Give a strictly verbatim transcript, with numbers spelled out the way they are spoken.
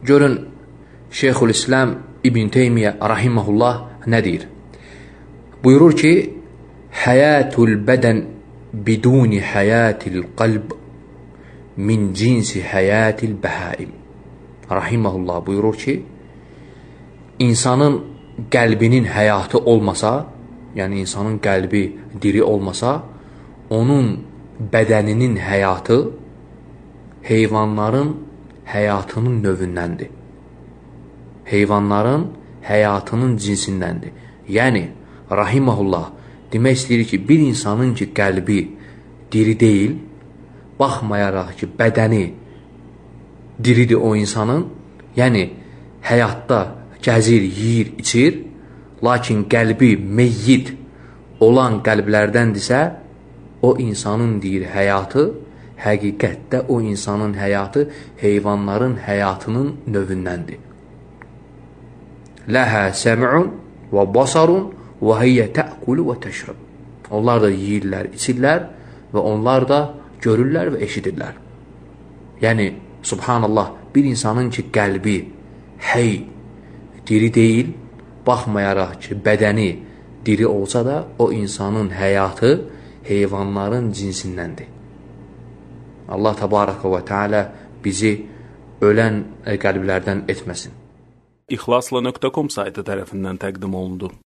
Görün, Şeyxülislam İbn Teymiyyə rahiməhullah nə deyir? Buyurur ki, Həyatul bədən biduni həyatil qalb min cinsi həyatil bəhaim. Rahiməhullah buyurur ki, insanın qəlbinin həyatı olmasa, yəni insanın qəlbi diri olmasa, onun bədəninin həyatı heyvanların həyatının növündəndir. Heyvanların həyatının cinsindəndir. Yəni, rahiməhullah demək istəyir ki, bir insanın ki, qəlbi diri deyil, baxmayaraq ki, bədəni diridir o insanın, yəni həyatda gəzir, yiyir, içir, lakin qəlbi meyyid olan qəlblərdəndirsə, o insanın deyir həyatı, həqiqətdə o insanın həyatı heyvanların həyatının növündəndir. Ləhə səm'un və basarun və hiyyə tə'kulu və təşrab. Onlar da yiyirlər, içirlər və onlar da görürlər və eşidirlər. Yəni, subhanallah, bir insanın ki, qəlbi hey, diri deyil, baxmayaraq ki, bədəni diri olsa da, o insanın həyatı heyvanların cinsindəndir. Allah təbarəkə və teala bizi ölən qəlblərdən etməsin. İxlasla nöqtə com saytı tərəfindən təqdim olundu.